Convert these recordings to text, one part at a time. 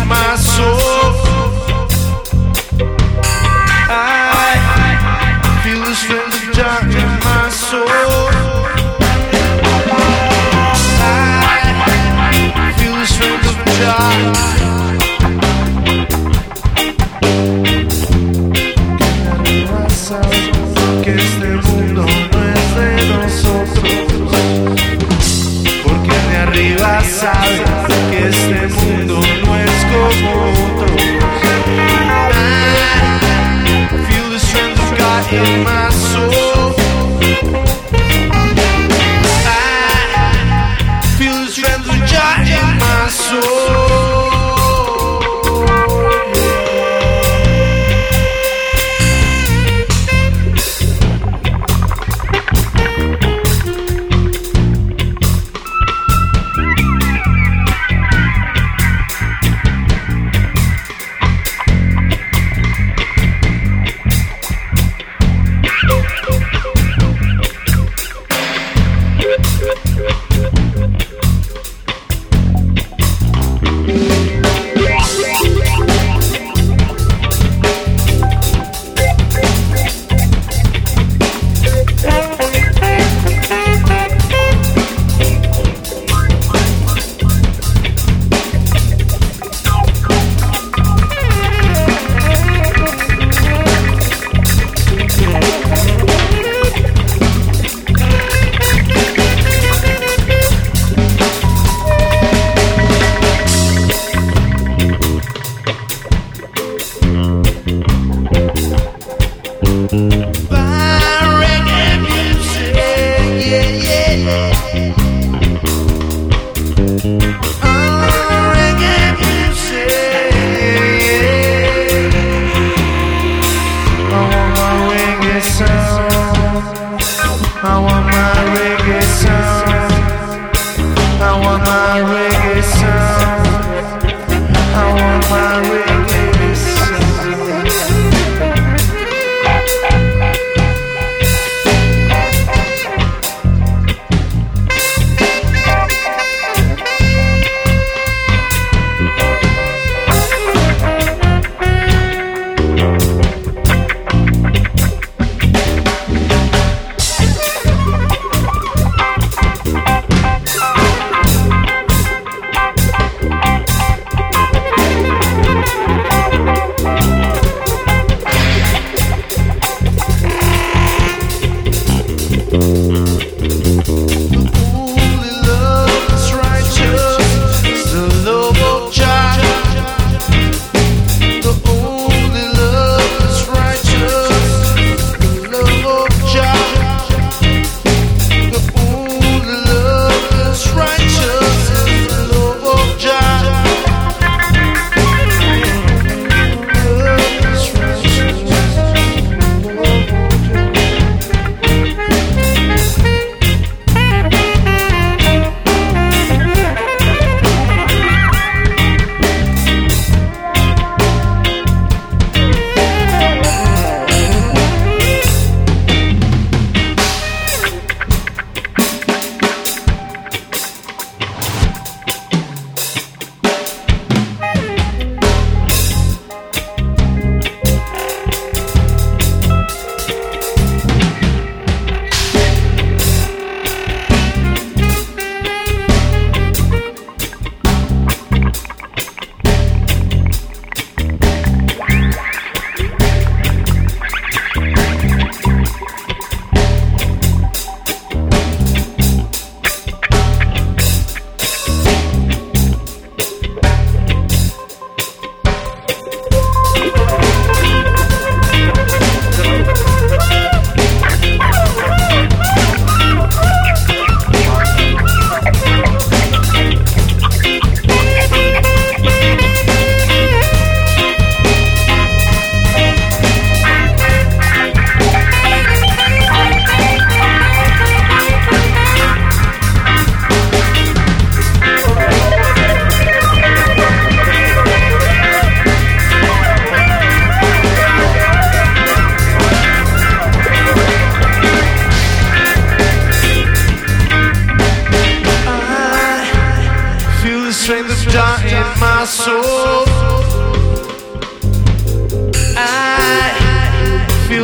in my soul. I feel the strength of Jah in my soul. I feel the strength of Jah. Que este mundo no es de nosotros, porque de arriba sabe que este mundo no es como otros. I feel the strength of God in my soul. I feel the strength of God in my soul.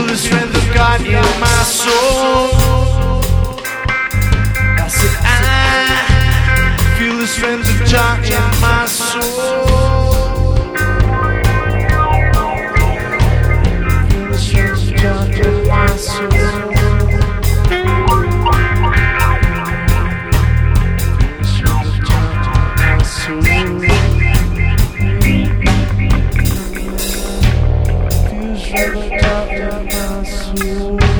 the strength of God in my soul. I said I feel the strength of God in my soul. Feel the strength of God in my soul. Feel the strength of God in my soul.